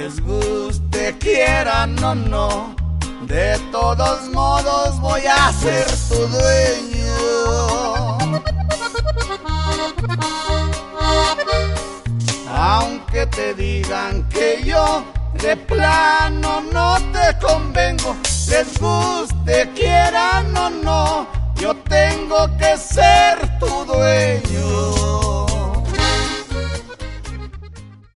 les guste, quieran o no, de todos modos voy a ser tu dueño. Aunque te digan que yo de plano no te convengo, les guste, quieran o no, yo tengo que ser tu dueño.